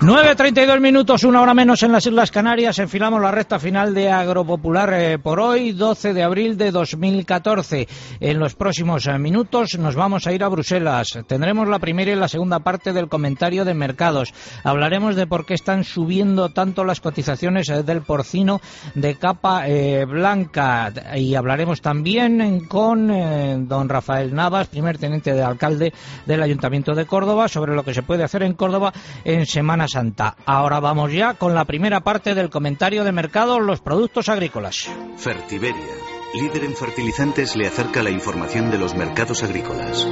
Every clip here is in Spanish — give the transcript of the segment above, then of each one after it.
9:32 minutos, una hora menos en las Islas Canarias. Enfilamos la recta final de Agropopular por hoy, 12 de abril de 2014. En los próximos minutos nos vamos a ir a Bruselas. Tendremos la primera y la segunda parte del comentario de mercados. Hablaremos de por qué están subiendo tanto las cotizaciones del porcino de capa blanca. Y hablaremos también con don Rafael Navas, primer teniente de alcalde del Ayuntamiento de Córdoba, sobre lo que se puede hacer en Córdoba en Semana Santa. Ahora vamos ya con la primera parte del comentario de mercado, los productos agrícolas. Fertiberia, líder en fertilizantes, le acerca la información de los mercados agrícolas.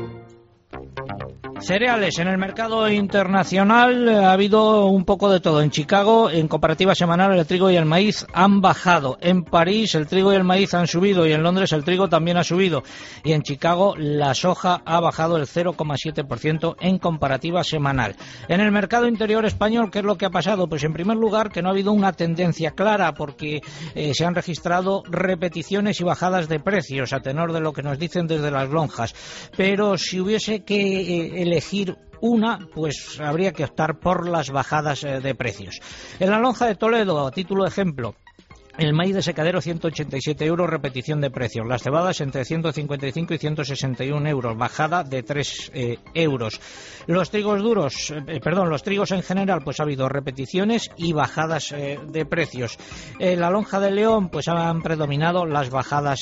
Cereales. En el mercado internacional ha habido un poco de todo. En Chicago, en comparativa semanal, el trigo y el maíz han bajado. En París, el trigo y el maíz han subido, y en Londres el trigo también ha subido. Y en Chicago la soja ha bajado el 0,7% en comparativa semanal. En el mercado interior español, ¿qué es lo que ha pasado? Pues en primer lugar, que no ha habido una tendencia clara, porque se han registrado repeticiones y bajadas de precios, a tenor de lo que nos dicen desde las lonjas. Pero si hubiese que elegir una, pues habría que optar por las bajadas de precios. En la lonja de Toledo, a título de ejemplo, el maíz de secadero 187 euros, repetición de precios. Las cebadas entre 155 y 161 euros, bajada de 3 euros. Los trigos duros, los trigos en general, pues ha habido repeticiones y bajadas de precios. En la lonja de León, pues han predominado las bajadas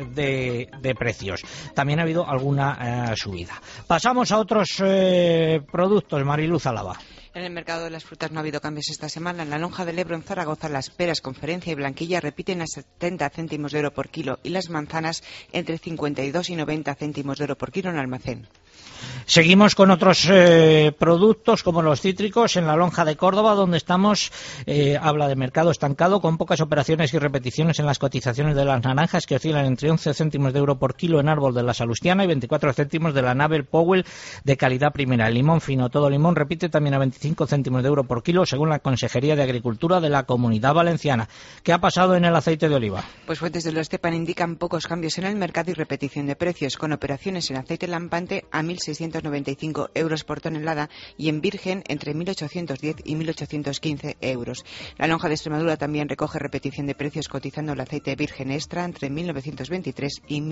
de precios. También ha habido alguna subida. Pasamos a otros productos. Mariluz Álava. En el mercado de las frutas no ha habido cambios esta semana. En la lonja del Ebro, en Zaragoza, las peras, Conferencia y Blanquilla repiten a 70 céntimos de euro por kilo y las manzanas entre 52 y 90 céntimos de euro por kilo en almacén. Seguimos con otros productos como los cítricos. En la lonja de Córdoba, donde estamos, habla de mercado estancado, con pocas operaciones y repeticiones en las cotizaciones de las naranjas, que oscilan entre 11 céntimos de euro por kilo en árbol de la Salustiana y 24 céntimos de la Nabel Powell de calidad primera. El limón fino, todo limón, repite también a 25 céntimos de euro por kilo, según la Consejería de Agricultura de la Comunidad Valenciana. ¿Qué ha pasado en el aceite de oliva? Pues fuentes de los Estepan indican pocos cambios en el mercado y repetición de precios, con operaciones en aceite lampante a 1.695 euros por tonelada y en virgen entre 1.810 y 1.815 euros. La lonja de Extremadura también recoge repetición de precios, cotizando el aceite virgen extra entre 1.923 y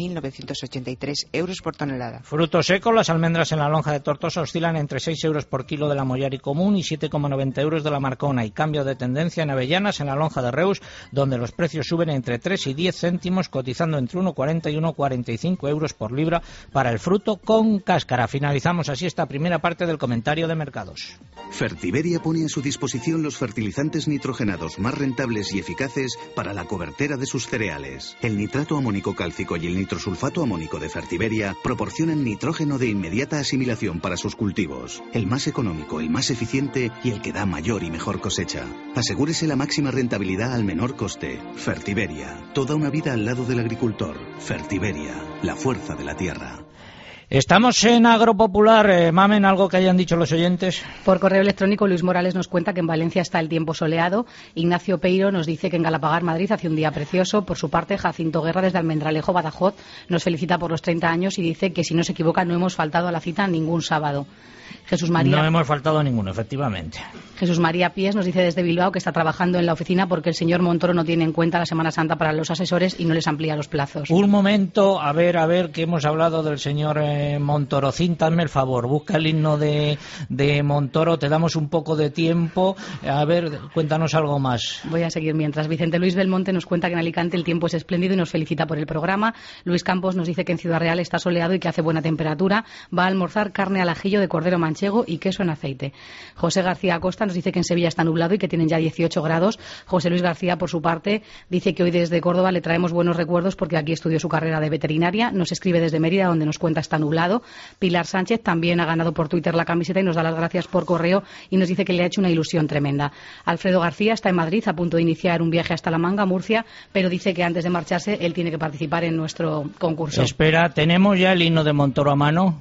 1.983 euros por tonelada. Frutos secos. Las almendras en la lonja de Tortosa oscilan entre 6 euros por kilo de la Mollari común y 7,90 euros de la Marcona. Y cambio de tendencia en avellanas en la lonja de Reus, donde los precios suben entre 3 y 10 céntimos, cotizando entre 1,40 y 1,45 euros por libra para el fruto con cáscara. Finalizamos así esta primera parte del comentario de mercados. Fertiberia pone a su disposición los fertilizantes nitrogenados más rentables y eficaces para la cobertera de sus cereales. El nitrato amónico cálcico y el nitrosulfato amónico de Fertiberia proporcionan nitrógeno de inmediata asimilación para sus cultivos. El más económico, el más eficiente y el que da mayor y mejor cosecha. Asegúrese la máxima rentabilidad al menor coste. Fertiberia, toda una vida al lado del agricultor. Fertiberia, la fuerza de la tierra. Estamos en Agropopular. Mamen, ¿algo que hayan dicho los oyentes? Por correo electrónico, Luis Morales nos cuenta que en Valencia está el tiempo soleado. Ignacio Peiro nos dice que en Galapagar, Madrid, hace un día precioso. Por su parte, Jacinto Guerra, desde Almendralejo, Badajoz, nos felicita por los 30 años y dice que, si no se equivoca, no hemos faltado a la cita ningún sábado. Jesús María. No hemos faltado ninguno, efectivamente. Jesús María Pies nos dice desde Bilbao que está trabajando en la oficina porque el señor Montoro no tiene en cuenta la Semana Santa para los asesores y no les amplía los plazos. Un momento, a ver, que hemos hablado del señor Montoro. Cíntame el favor, busca el himno de Montoro, te damos un poco de tiempo. A ver, cuéntanos algo más. Voy a seguir mientras. Vicente Luis Belmonte nos cuenta que en Alicante el tiempo es espléndido y nos felicita por el programa. Luis Campos nos dice que en Ciudad Real está soleado y que hace buena temperatura. Va a almorzar carne al ajillo de cordero manchego y queso en aceite. José García Acosta nos dice que en Sevilla está nublado y que tienen ya 18 grados. José Luis García, por su parte, dice que hoy desde Córdoba le traemos buenos recuerdos porque aquí estudió su carrera de veterinaria. Nos escribe desde Mérida, donde nos cuenta está nublado. Pilar Sánchez también ha ganado por Twitter la camiseta y nos da las gracias por correo y nos dice que le ha hecho una ilusión tremenda. Alfredo García está en Madrid a punto de iniciar un viaje hasta La Manga, Murcia, pero dice que antes de marcharse él tiene que participar en nuestro concurso. Espera, ¿tenemos ya el himno de Montoro a mano?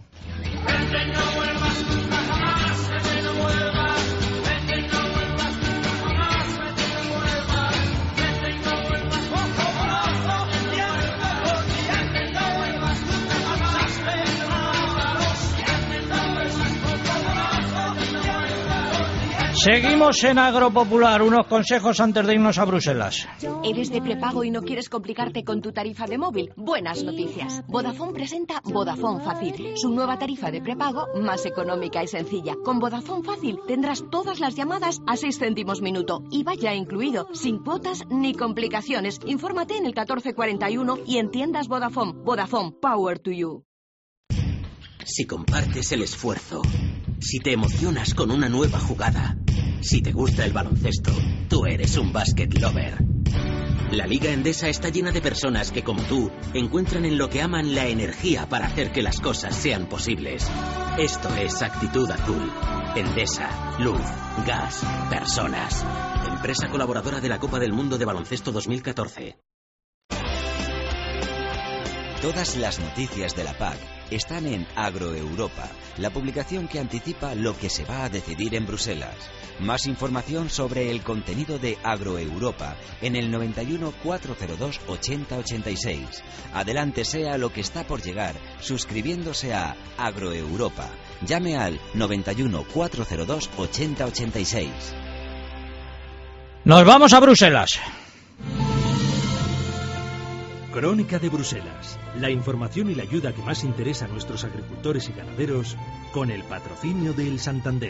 Seguimos en Agropopular, unos consejos antes de irnos a Bruselas. ¿Eres de prepago y no quieres complicarte con tu tarifa de móvil? Buenas noticias. Vodafone presenta Vodafone Fácil, su nueva tarifa de prepago más económica y sencilla. Con Vodafone Fácil tendrás todas las llamadas a 6 céntimos minuto, IVA ya incluido, sin cuotas ni complicaciones. Infórmate en el 1441 y en tiendas Vodafone. Vodafone, power to you. Si compartes el esfuerzo, si te emocionas con una nueva jugada, si te gusta el baloncesto, tú eres un basket lover. La Liga Endesa está llena de personas que, como tú, encuentran en lo que aman la energía para hacer que las cosas sean posibles. Esto es Actitud Azul. Endesa, luz, gas, personas. Empresa colaboradora de la Copa del Mundo de Baloncesto 2014. Todas las noticias de la PAC están en Agroeuropa, la publicación que anticipa lo que se va a decidir en Bruselas. Más información sobre el contenido de Agroeuropa en el 91 402 8086. Adelántese a lo que está por llegar suscribiéndose a Agroeuropa. Llame al 91 402 8086. Nos vamos a Bruselas. Crónica de Bruselas, la información y la ayuda que más interesa a nuestros agricultores y ganaderos, con el patrocinio del Santander.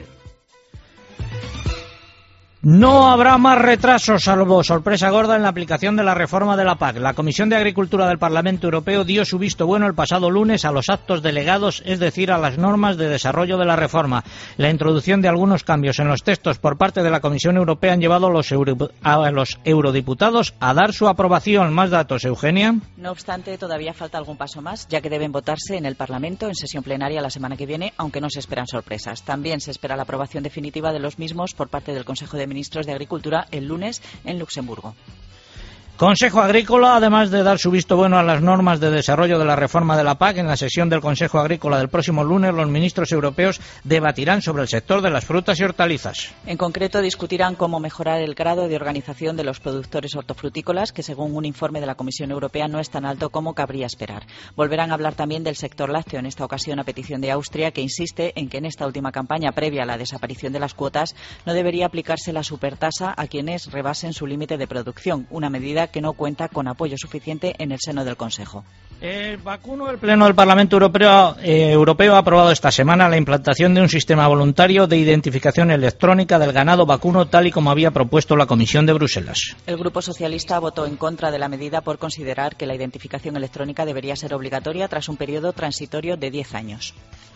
No habrá más retrasos, salvo sorpresa gorda en la aplicación de la reforma de la PAC. La Comisión de Agricultura del Parlamento Europeo dio su visto bueno el pasado lunes a los actos delegados, es decir, a las normas de desarrollo de la reforma. La introducción de algunos cambios en los textos por parte de la Comisión Europea han llevado a los eurodiputados a dar su aprobación. Más datos, Eugenia. No obstante, todavía falta algún paso más, ya que deben votarse en el Parlamento en sesión plenaria la semana que viene, aunque no se esperan sorpresas. También se espera la aprobación definitiva de los mismos por parte del Consejo de Ministros de Agricultura el lunes en Luxemburgo. Consejo Agrícola, además de dar su visto bueno a las normas de desarrollo de la reforma de la PAC, en la sesión del Consejo Agrícola del próximo lunes, los ministros europeos debatirán sobre el sector de las frutas y hortalizas. En concreto, discutirán cómo mejorar el grado de organización de los productores hortofrutícolas, que según un informe de la Comisión Europea no es tan alto como cabría esperar. Volverán a hablar también del sector lácteo, en esta ocasión a petición de Austria, que insiste en que en esta última campaña previa a la desaparición de las cuotas no debería aplicarse la supertasa a quienes rebasen su límite de producción, una medida que no cuenta con apoyo suficiente en el seno del Consejo. El Pleno del Parlamento Europeo ha aprobado esta semana la implantación de un sistema voluntario de identificación electrónica del ganado vacuno, tal y como había propuesto la Comisión de Bruselas. El Grupo Socialista votó en contra de la medida por considerar que la identificación electrónica debería ser obligatoria tras un periodo transitorio de 10 años.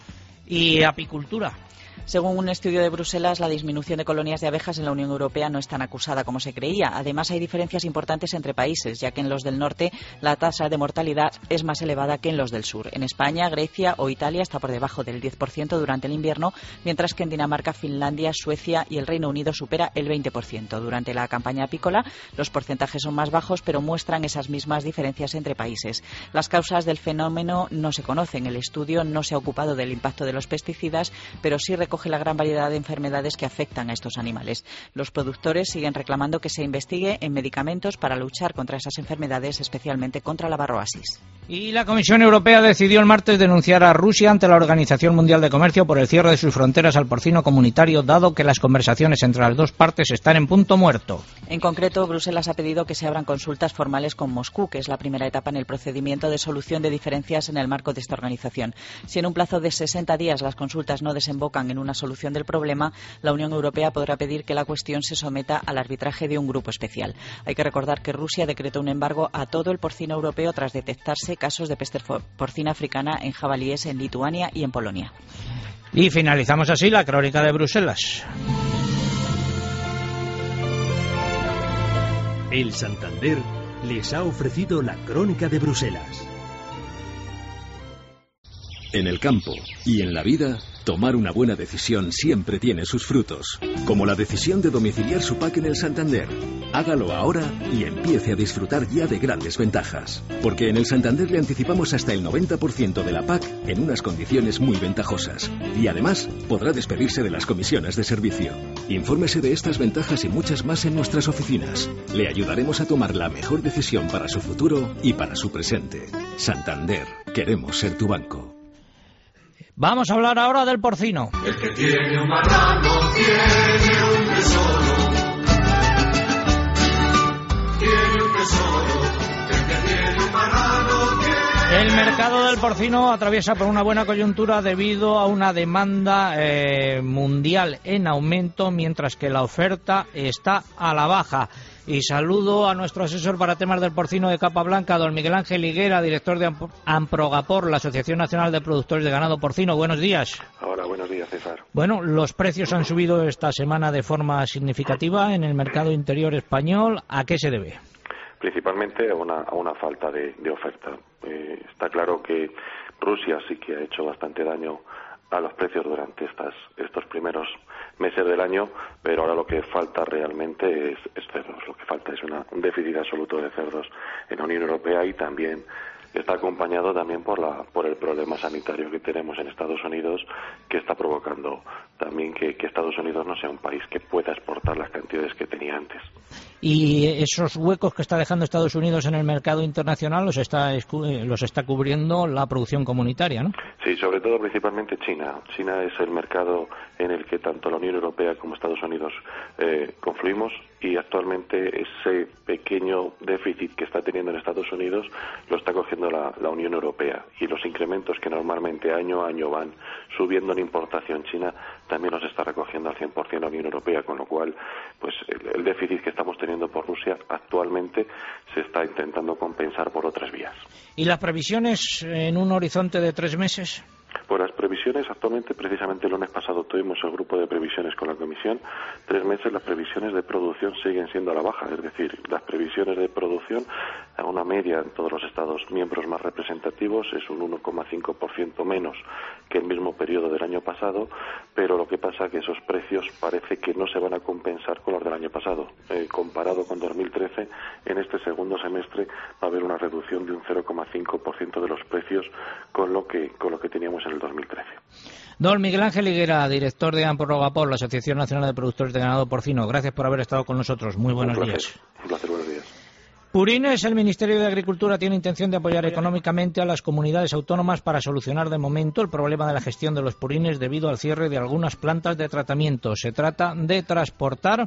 ¿Y apicultura? Según un estudio de Bruselas, la disminución de colonias de abejas en la Unión Europea no es tan acusada como se creía. Además, hay diferencias importantes entre países, ya que en los del norte la tasa de mortalidad es más elevada que en los del sur. En España, Grecia o Italia está por debajo del 10% durante el invierno, mientras que en Dinamarca, Finlandia, Suecia y el Reino Unido supera el 20%. Durante la campaña apícola, los porcentajes son más bajos, pero muestran esas mismas diferencias entre países. Las causas del fenómeno no se conocen. El estudio no se ha ocupado del impacto de los pesticidas, pero sí recoge la gran variedad de enfermedades que afectan a estos animales. Los productores siguen reclamando que se investigue en medicamentos para luchar contra esas enfermedades, especialmente contra la varroasis. Y la Comisión Europea decidió el martes denunciar a Rusia ante la Organización Mundial de Comercio por el cierre de sus fronteras al porcino comunitario, dado que las conversaciones entre las dos partes están en punto muerto. En concreto, Bruselas ha pedido que se abran consultas formales con Moscú, que es la primera etapa en el procedimiento de solución de diferencias en el marco de esta organización. Si en un plazo de 60 días las consultas no desembocan en una solución del problema, la Unión Europea podrá pedir que la cuestión se someta al arbitraje de un grupo especial. Hay que recordar que Rusia decretó un embargo a todo el porcino europeo tras detectarse casos de peste porcina africana en jabalíes en Lituania y en Polonia. Y finalizamos así la crónica de Bruselas. El Santander les ha ofrecido la crónica de Bruselas. En el campo y en la vida, tomar una buena decisión siempre tiene sus frutos, como la decisión de domiciliar su PAC en el Santander. Hágalo ahora y empiece a disfrutar ya de grandes ventajas, porque en el Santander le anticipamos hasta el 90% de la PAC en unas condiciones muy ventajosas, y además podrá despedirse de las comisiones de servicio. Infórmese de estas ventajas y muchas más en nuestras oficinas. Le ayudaremos a tomar la mejor decisión para su futuro y para su presente. Santander, queremos ser tu banco. Vamos a hablar ahora del porcino. El que tiene un marrano tiene un El mercado del porcino atraviesa por una buena coyuntura debido a una demanda mundial en aumento, mientras que la oferta está a la baja. Y saludo a nuestro asesor para temas del porcino de capa blanca, don Miguel Ángel Higuera, director de Amprogapor, la Asociación Nacional de Productores de Ganado Porcino. Buenos días. Hola, buenos días, César. Bueno, los precios han subido esta semana de forma significativa en el mercado interior español. ¿A qué se debe? Principalmente a una falta de oferta. Está claro que Rusia sí que ha hecho bastante daño a los precios durante estos primeros meses del año, pero ahora lo que falta realmente es cerdos. Lo que falta es un déficit absoluto de cerdos en la Unión Europea, y también está acompañado también por el problema sanitario que tenemos en Estados Unidos, que está provocando también que Estados Unidos no sea un país que pueda exportar las cantidades que tenía antes. Y esos huecos que está dejando Estados Unidos en el mercado internacional los está cubriendo la producción comunitaria, ¿no? Sí, sobre todo principalmente China. China es el mercado en el que tanto la Unión Europea como Estados Unidos confluimos, y actualmente ese pequeño déficit que está teniendo en Estados Unidos lo está cogiendo la Unión Europea, y los incrementos que normalmente año a año van subiendo en importación China también los está recogiendo al 100% la Unión Europea, con lo cual pues el déficit que estamos teniendo por Rusia actualmente se está intentando compensar por otras vías. ¿Y las previsiones en un horizonte de 3 meses? Pues las previsiones actualmente, precisamente el lunes pasado tuvimos el grupo de previsiones con la Comisión. 3 meses las previsiones de producción siguen siendo a la baja, es decir, las previsiones de producción a una media en todos los Estados miembros más representativos es un 1,5% menos que el mismo periodo del año pasado, pero lo que pasa es que esos precios parece que no se van a compensar con los del año pasado. Comparado con 2013, en este segundo semestre va a haber una reducción de un 0,5% de los precios con lo que teníamos en el 2013. Don Miguel Ángel Higuera, director de Amprogapor, la Asociación Nacional de Productores de Ganado Porcino. Gracias por haber estado con nosotros. Muy buenos días. Un placer, buenos días. Purines, el Ministerio de Agricultura tiene intención de apoyar económicamente a las comunidades autónomas para solucionar de momento el problema de la gestión de los purines debido al cierre de algunas plantas de tratamiento. Se trata de transportar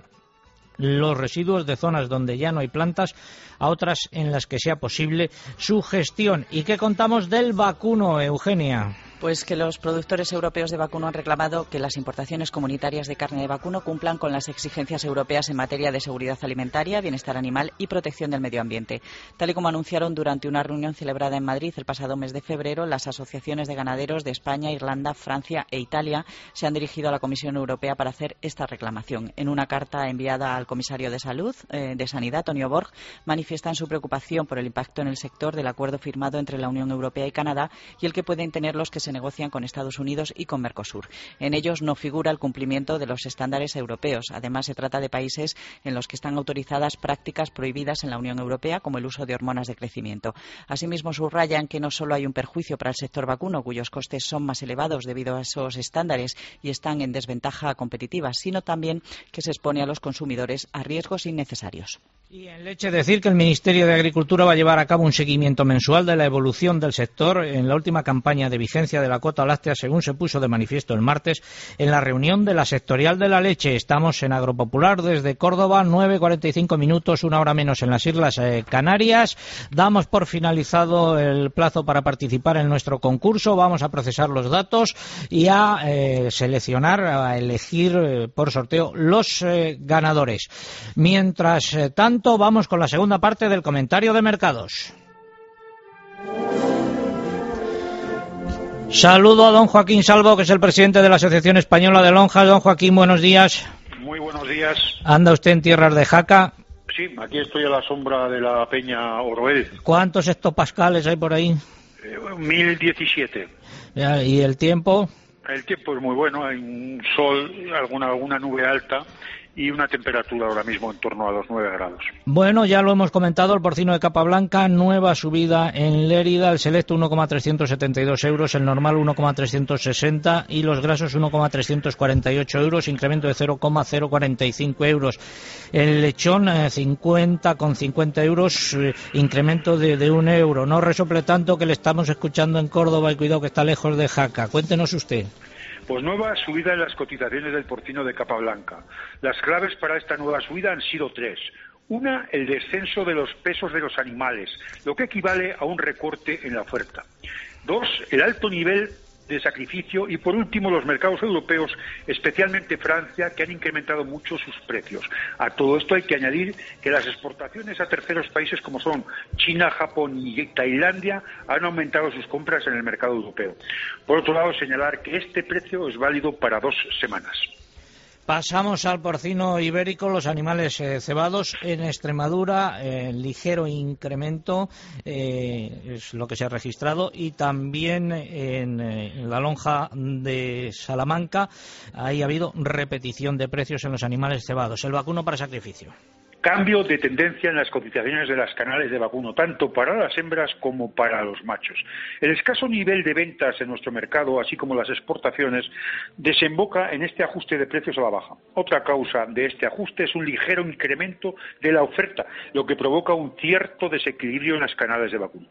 los residuos de zonas donde ya no hay plantas a otras en las que sea posible su gestión. ¿Y qué contamos del vacuno, Eugenia? Pues que los productores europeos de vacuno han reclamado que las importaciones comunitarias de carne de vacuno cumplan con las exigencias europeas en materia de seguridad alimentaria, bienestar animal y protección del medio ambiente. Tal y como anunciaron durante una reunión celebrada en Madrid el pasado mes de febrero, las asociaciones de ganaderos de España, Irlanda, Francia e Italia se han dirigido a la Comisión Europea para hacer esta reclamación. En una carta enviada al comisario de Salud, de Sanidad, Tonio Borg, manifiestan su preocupación por el impacto en el sector del acuerdo firmado entre la Unión Europea y Canadá y el que pueden tener los que se negocian con Estados Unidos y con Mercosur. En ellos no figura el cumplimiento de los estándares europeos. Además, se trata de países en los que están autorizadas prácticas prohibidas en la Unión Europea, como el uso de hormonas de crecimiento. Asimismo, subrayan que no solo hay un perjuicio para el sector vacuno, cuyos costes son más elevados debido a esos estándares y están en desventaja competitiva, sino también que se expone a los consumidores a riesgos innecesarios. Y en leche decir que el Ministerio de Agricultura va a llevar a cabo un seguimiento mensual de la evolución del sector en la última campaña de vigencia de la cuota láctea, según se puso de manifiesto el martes en la reunión de la sectorial de la leche. Estamos en Agropopular desde Córdoba, 9:45 minutos, una hora menos en las Islas Canarias. Damos por finalizado el plazo para participar en nuestro concurso. Vamos a procesar los datos y a seleccionar, a elegir por sorteo los ganadores. Mientras tanto, vamos con la segunda parte del comentario de mercados. Saludo a don Joaquín Salvo, que es el presidente de la Asociación Española de Lonjas. Don Joaquín, buenos días. Muy buenos días. ¿Anda usted en tierras de Jaca? Sí, aquí estoy a la sombra de la peña Oroel. ¿Cuántos hectopascales hay por ahí? 1017. ¿Y el tiempo? El tiempo es muy bueno, hay un sol, alguna nube alta y una temperatura ahora mismo en torno a los 9 grados. Bueno, ya lo hemos comentado, el porcino de capa blanca, nueva subida en Lérida, el selecto 1,372 euros, el normal 1,360 y los grasos 1,348 euros, incremento de 0,045 euros. El lechón 50,50 euros, incremento de 1 euro. No resople tanto, que le estamos escuchando en Córdoba y cuidado que está lejos de Jaca. Cuéntenos usted. Pues nueva subida en las cotizaciones del porcino de capa blanca. Las claves para esta nueva subida han sido 3. Una, el descenso de los pesos de los animales, lo que equivale a un recorte en la oferta. 2, el alto nivel de sacrificio y, por último, los mercados europeos, especialmente Francia, que han incrementado mucho sus precios. A todo esto hay que añadir que las exportaciones a terceros países como son China, Japón y Tailandia han aumentado sus compras en el mercado europeo. Por otro lado, señalar que este precio es válido para 2 semanas. Pasamos al porcino ibérico, los animales cebados. En Extremadura, ligero incremento es lo que se ha registrado, y también en la lonja de Salamanca ahí ha habido repetición de precios en los animales cebados. El vacuno para sacrificio. Cambio de tendencia en las cotizaciones de las canales de vacuno, tanto para las hembras como para los machos. El escaso nivel de ventas en nuestro mercado, así como las exportaciones, desemboca en este ajuste de precios a la baja. Otra causa de este ajuste es un ligero incremento de la oferta, lo que provoca un cierto desequilibrio en las canales de vacuno.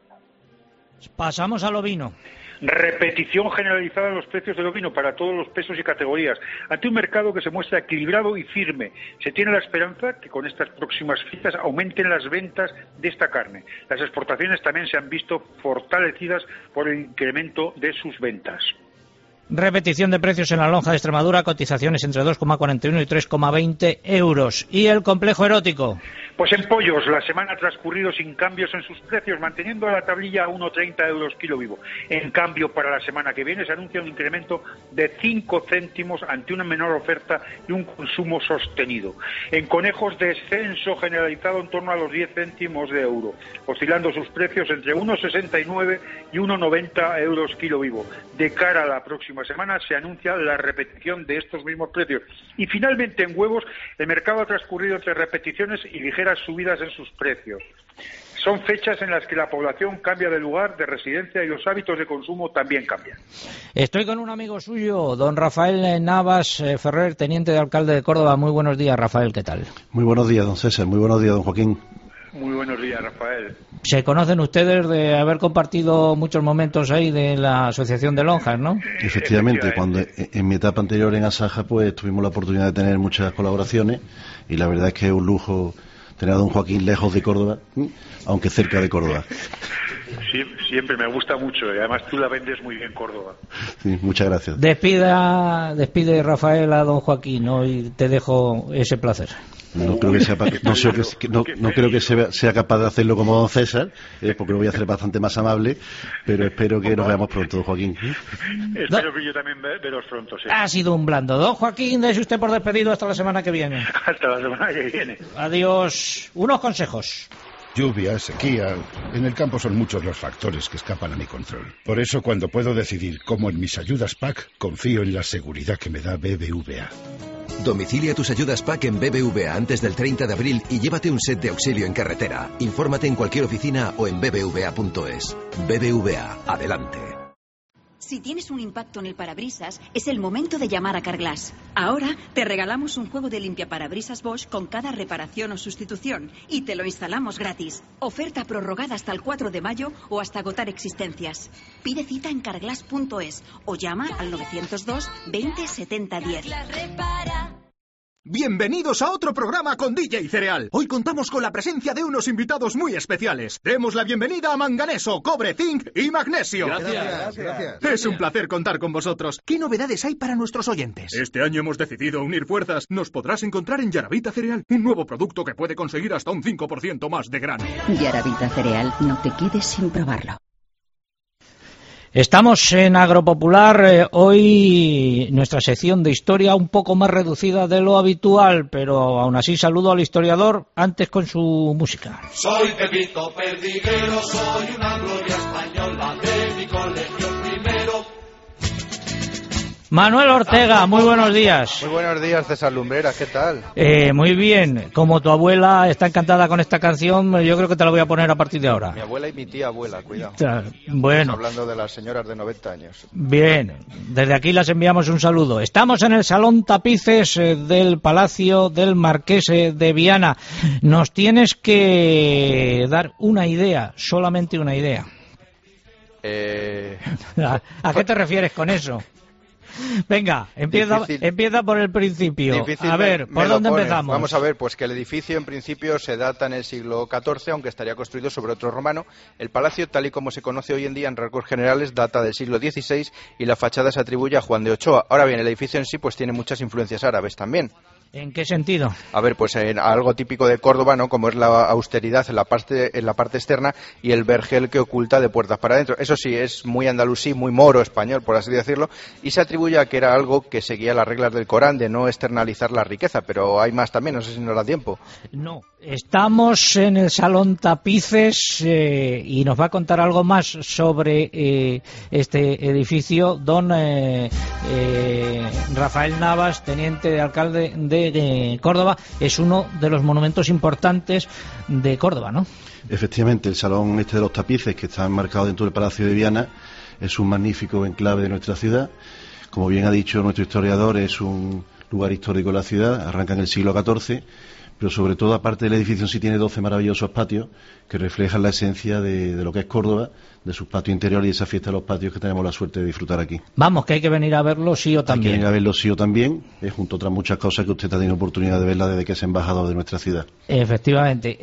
Pasamos al ovino. Repetición generalizada de los precios del ovino para todos los pesos y categorías, ante un mercado que se muestra equilibrado y firme. Se tiene la esperanza que con estas próximas fiestas aumenten las ventas de esta carne. Las exportaciones también se han visto fortalecidas por el incremento de sus ventas. Repetición de precios en la lonja de Extremadura, cotizaciones entre 2,41 y 3,20 euros. ¿Y el complejo erótico? Pues en pollos, la semana ha transcurrido sin cambios en sus precios, manteniendo la tablilla a 1,30 euros kilo vivo. En cambio, para la semana que viene se anuncia un incremento de 5 céntimos ante una menor oferta y un consumo sostenido. En conejos, descenso generalizado en torno a los 10 céntimos de euro, oscilando sus precios entre 1,69 y 1,90 euros kilo vivo. De cara a la próxima semana se anuncia la repetición de estos mismos precios. Y finalmente, en huevos, el mercado ha transcurrido entre repeticiones y ligeras subidas en sus precios. Son fechas en las que la población cambia de lugar de residencia y los hábitos de consumo también cambian. Estoy con un amigo suyo, don Rafael Navas Ferrer, teniente de alcalde de Córdoba. Muy buenos días, Rafael, ¿qué tal? Muy buenos días, don César. Muy buenos días, don Joaquín. Muy buenos días, Rafael. Se conocen ustedes de haber compartido muchos momentos ahí de la Asociación de Lonjas, ¿no? Efectivamente, cuando en mi etapa anterior en Asaja, pues tuvimos la oportunidad de tener muchas colaboraciones, y la verdad es que es un lujo tener a don Joaquín lejos de Córdoba, aunque cerca de Córdoba. Sí, siempre me gusta mucho, y además tú la vendes muy bien, Córdoba. Sí, muchas gracias. Despide Rafael a don Joaquín, ¿no? Y te dejo ese placer. No creo que sea capaz de hacerlo como don César, porque lo voy a hacer bastante más amable, pero espero que nos veamos pronto, don Joaquín. Espero que yo también veros pronto, sí. Ha sido un blando. Don Joaquín, dése usted por despedido hasta la semana que viene. Hasta la semana que viene. Adiós. Unos consejos. Lluvia, sequía. En el campo son muchos los factores que escapan a mi control. Por eso, cuando puedo decidir cómo en mis ayudas PAC, confío en la seguridad que me da BBVA. Domicilia tus ayudas PAC en BBVA antes del 30 de abril y llévate un set de auxilio en carretera. Infórmate en cualquier oficina o en bbva.es. BBVA, adelante. Si tienes un impacto en el parabrisas, es el momento de llamar a Carglass. Ahora te regalamos un juego de limpiaparabrisas Bosch con cada reparación o sustitución y te lo instalamos gratis. Oferta prorrogada hasta el 4 de mayo o hasta agotar existencias. Pide cita en carglass.es o llama al 902 20 70 10. Bienvenidos a otro programa con DJ Cereal. Hoy contamos con la presencia de unos invitados muy especiales. Demos la bienvenida a manganeso, cobre, zinc y magnesio. Gracias. Es un placer contar con vosotros. ¿Qué novedades hay para nuestros oyentes? Este año hemos decidido unir fuerzas. Nos podrás encontrar en Yaravita Cereal, un nuevo producto que puede conseguir hasta un 5% más de grano. Yaravita Cereal, no te quedes sin probarlo. Estamos en Agropopular, hoy nuestra sección de historia un poco más reducida de lo habitual, pero aún así saludo al historiador antes con su música. Soy Pepito Perdiguero, soy una gloria española de mi colegio primero. Manuel Ortega, muy buenos días. Muy buenos días, César Lumbreras, ¿qué tal? Muy bien, como tu abuela está encantada con esta canción, yo creo que te la voy a poner a partir de ahora. Mi abuela y mi tía abuela, cuidado. Bueno. Estamos hablando de las señoras de 90 años. Bien, desde aquí las enviamos un saludo. Estamos en el Salón Tapices del Palacio del Marqués de Viana. Nos tienes que dar una idea, solamente una idea. ¿A qué te refieres con eso? Venga, empieza por el principio. Difícil a ver, ¿por dónde empezamos? Vamos a ver, pues que el edificio en principio se data en el siglo XIV, aunque estaría construido sobre otro romano. El palacio, tal y como se conoce hoy en día en rasgos generales, data del siglo XVI y la fachada se atribuye a Juan de Ochoa. Ahora bien, el edificio en sí pues tiene muchas influencias árabes también. ¿En qué sentido? A ver, pues algo típico de Córdoba, ¿no? Como es la austeridad en la parte externa y el vergel que oculta de puertas para adentro. Eso sí, es muy andalusí, muy moro español, por así decirlo, y se atribuye a que era algo que seguía las reglas del Corán de no externalizar la riqueza, pero hay más también, no sé si nos da tiempo. No, estamos en el Salón Tapices y nos va a contar algo más sobre este edificio don Rafael Navas, teniente de alcalde de Córdoba. Es uno de los monumentos importantes de Córdoba, ¿no? Efectivamente, el Salón de los Tapices, que está enmarcado dentro del Palacio de Viana, es un magnífico enclave de nuestra ciudad. Como bien ha dicho nuestro historiador, es un lugar histórico de la ciudad, arranca en el siglo XIV, pero sobre todo, aparte del edificio en sí, tiene 12 maravillosos patios que reflejan la esencia de lo que es Córdoba, de sus patios interiores y esa fiesta de los patios que tenemos la suerte de disfrutar aquí. Vamos, que hay que venir a verlo sí o también. Hay que venir a verlo sí o también, junto a otras muchas cosas que usted ha tenido oportunidad de verla desde que es embajador de nuestra ciudad. Efectivamente.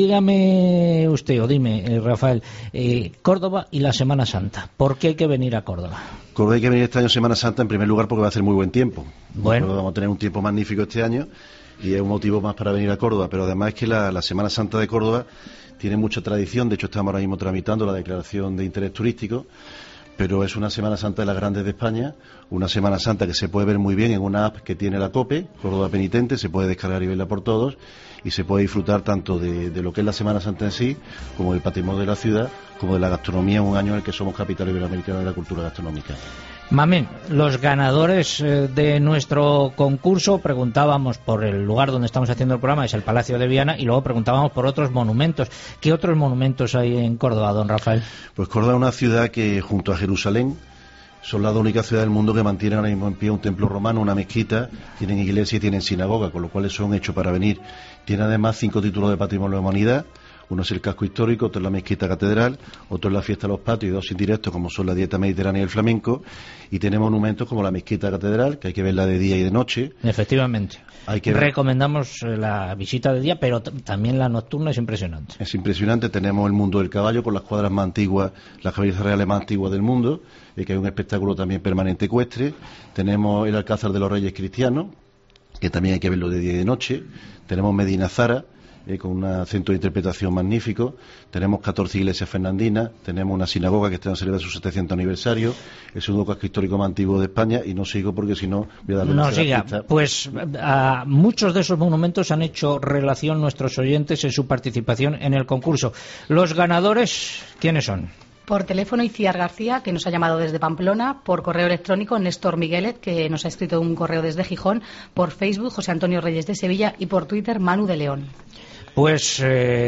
Dígame usted, o dime, Rafael, Córdoba y la Semana Santa. ¿Por qué hay que venir a Córdoba? Córdoba hay que venir este año a Semana Santa, en primer lugar, porque va a hacer muy buen tiempo. Bueno. Vamos a tener un tiempo magnífico este año y es un motivo más para venir a Córdoba, pero además es que la Semana Santa de Córdoba tiene mucha tradición. De hecho, estamos ahora mismo tramitando la declaración de interés turístico, pero es una Semana Santa de las grandes de España, una Semana Santa que se puede ver muy bien en una app que tiene la COPE, Córdoba Penitente, se puede descargar y verla por todos, y se puede disfrutar tanto de lo que es la Semana Santa en sí, como del patrimonio de la ciudad, como de la gastronomía, un año en el que somos capital iberoamericana de la cultura gastronómica. Mamén, los ganadores de nuestro concurso, preguntábamos por el lugar donde estamos haciendo el programa, es el Palacio de Viana, y luego preguntábamos por otros monumentos. ¿Qué otros monumentos hay en Córdoba, don Rafael? Pues Córdoba es una ciudad que, junto a Jerusalén, son la única ciudad del mundo que mantienen ahora mismo en pie un templo romano, una mezquita, tienen iglesia y tienen sinagoga, con lo cual son hechos para venir. Tiene además 5 títulos de Patrimonio de la Humanidad. Uno es el casco histórico, otro es la mezquita catedral, otro es la fiesta de los patios y 2 indirectos como son la dieta mediterránea y el flamenco, y tenemos monumentos como la mezquita catedral, que hay que verla de día y de noche. Efectivamente. Recomendamos la visita de día, pero también la nocturna es impresionante. Es impresionante. Tenemos el mundo del caballo con las cuadras más antiguas, las caballerizas reales más antiguas del mundo, que hay un espectáculo también permanente ecuestre. Tenemos el Alcázar de los Reyes Cristianos, que también hay que verlo de día y de noche. Tenemos Medina Zara, con un centro de interpretación magnífico. Tenemos 14 iglesias fernandinas, tenemos una sinagoga que está en celebra su 700 aniversario, el segundo casco histórico más antiguo de España, y no sigo porque si no voy a darle no siga. Pues a muchos de esos monumentos han hecho relación nuestros oyentes en su participación en el concurso. Los ganadores, ¿quiénes son? Por teléfono, Iciar García, que nos ha llamado desde Pamplona. Por correo electrónico, Néstor Miguelet, que nos ha escrito un correo desde Gijón. Por Facebook, José Antonio Reyes de Sevilla. Y por Twitter, Manu de León. Pues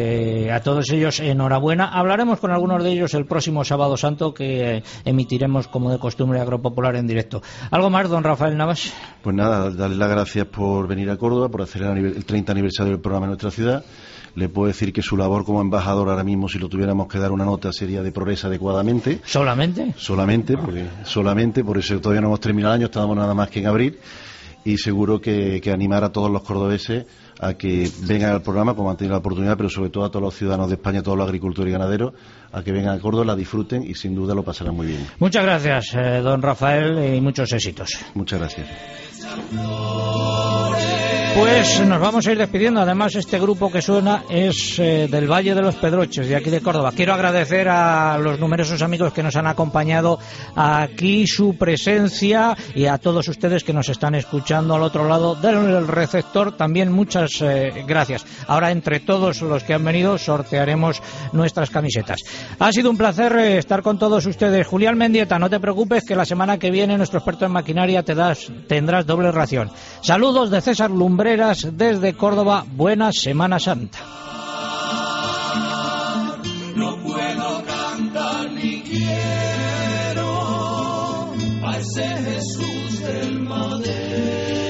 a todos ellos enhorabuena. Hablaremos con algunos de ellos el próximo Sábado Santo, que emitiremos como de costumbre Agropopular en directo. ¿Algo más, don Rafael Navas? Pues nada, darle las gracias por venir a Córdoba, por hacer el 30 aniversario del programa en nuestra ciudad. Le puedo decir que su labor como embajador ahora mismo, si lo tuviéramos que dar una nota, sería de progresa adecuadamente. ¿Solamente? Solamente, por eso todavía no hemos terminado el año, estábamos nada más que en abril. Y seguro que animar a todos los cordobeses a que vengan al programa, como han tenido la oportunidad, pero sobre todo a todos los ciudadanos de España, a todos los agricultores y ganaderos, a que vengan a Córdoba, la disfruten y sin duda lo pasarán muy bien. Muchas gracias, don Rafael, y muchos éxitos. Muchas gracias. Pues nos vamos a ir despidiendo. Además, este grupo que suena es del Valle de los Pedroches, de aquí de Córdoba. Quiero agradecer a los numerosos amigos que nos han acompañado aquí su presencia, y a todos ustedes que nos están escuchando al otro lado del receptor. También muchas gracias. Ahora, entre todos los que han venido, sortearemos nuestras camisetas. Ha sido un placer estar con todos ustedes. Julián Mendieta, no te preocupes, que la semana que viene nuestro experto en maquinaria tendrás doble ración. Saludos de César Lumbreras desde Córdoba. Buena Semana Santa. No puedo cantar ni quiero a ese Jesús del madero.